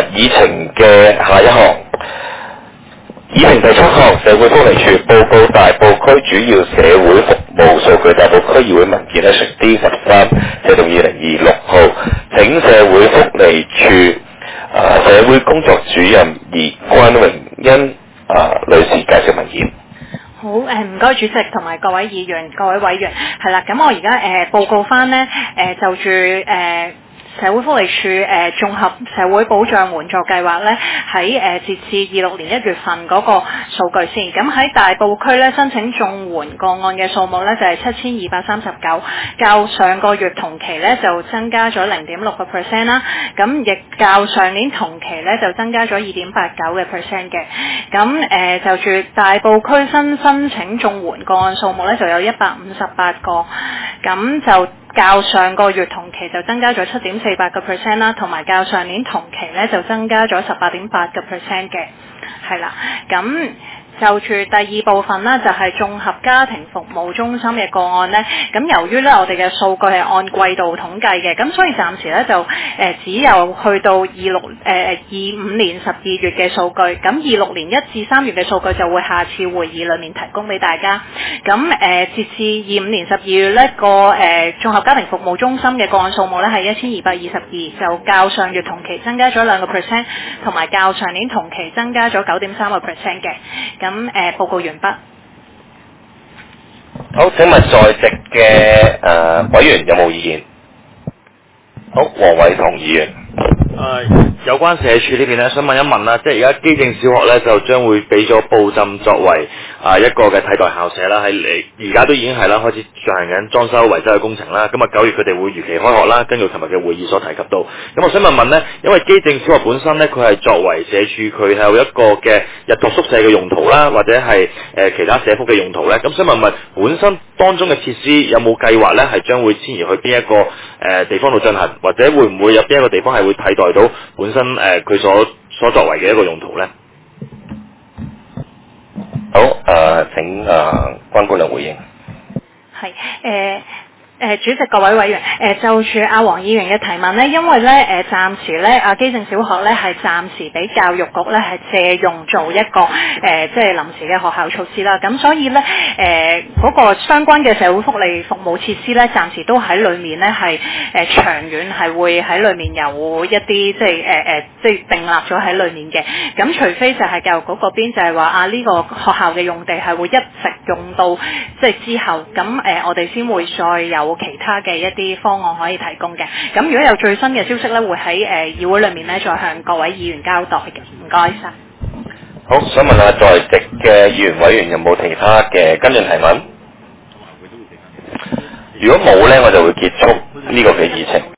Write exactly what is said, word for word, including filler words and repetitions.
議程嘅下一項，議程第七項，社會福利署報告大埔區主要社會服務數據，大埔區議會文件咧屬 D 十三，寫到二零二六號，請社會福利署啊社會工作主任葉關榮欣啊女士介紹文件。 好，誒唔該主席同埋各位議員、各位委員，係啦，咁我而家誒報告翻呢，誒、呃、就住誒。呃社會福利署誒、呃、綜合社會保障援助計劃咧，喺誒、呃、截至二六年一月份嗰個數據先。咁喺大埔區咧申請綜援個案嘅數目咧就係七千二百三十九，較上個月同期咧就增加咗零點六個 percent 啦。咁亦較上年同期咧就增加咗二點八九嘅 percent 嘅。咁誒、呃、就住大埔區新申請綜援個案數目咧就有一百五十八個，咁就較上個月同期就增加咗七點四八個 percent 啦，同埋較上年同期咧就增加咗十八點八個 percent 嘅，係啦，咁。就住第二部分呢，就係、是、綜合家庭服務中心嘅個案呢。咁由於呢，我哋嘅數據係按季度統計嘅，咁所以暫時呢，就誒、呃、只有去到二六誒二五年十二月嘅數據，咁二六年一至三月嘅數據就會下次會議裡面提供俾大家。咁誒、呃、截至二五年十二月呢個誒、呃、綜合家庭服務中心嘅個案數目呢係一千二百二十二，就較上月同期增加咗兩個 percent， 同埋較上年同期增加咗九點三個 percent 嘅。咁誒、呃、報告完畢。 好，請問在席嘅誒、呃、委員有冇意見？好，黃偉同議員。 誒、呃，有關社署呢邊咧，想問一問啦，即係而家基正小學咧就將會俾咗布浸作為啊、呃、一個嘅替代校舍啦，喺嚟而家都已經係啦，開始進行緊裝修維修嘅工程啦。咁啊九月佢哋會如期開學啦，根據琴日嘅會議所提及到。咁我想問問咧，因為基正小學本身咧佢係作為社署佢係有一個嘅日託宿舍嘅用途啦，或者係誒、呃、其他社福嘅用途咧。咁想問問本身當中嘅設施有冇計劃咧係將會遷移去邊一個誒、呃、地方度進行，或者會唔會有邊一個地方係會替代到本身誒佢、呃、所所作為嘅一個用途咧？ 好，誒、呃、請誒、呃、關姑娘回應。 係誒。呃誒主席各位委員，誒就住阿黃議員嘅提問呢，因為咧誒暫時咧阿基正小學咧係暫時俾教育局咧係借用做一個誒即係臨時嘅學校措施啦，咁所以咧誒嗰個相關嘅社會福利服務設施咧暫時都喺裏面咧係誒長遠係會喺裏面有一啲即係誒誒即係訂立咗喺裏面嘅，咁除非就係教育局嗰邊就係話啊呢個學校嘅用地係會一直用到即係之後，咁誒我哋先會再有其他嘅一啲方案可以提供嘅，咁如果有最新嘅消息咧，會喺誒、呃、議會裏面咧再向各位議員交代嘅。唔該晒。 好，想問下在席嘅議員委員有冇其他嘅跟進提問？如果冇咧，我就會結束呢個嘅議程。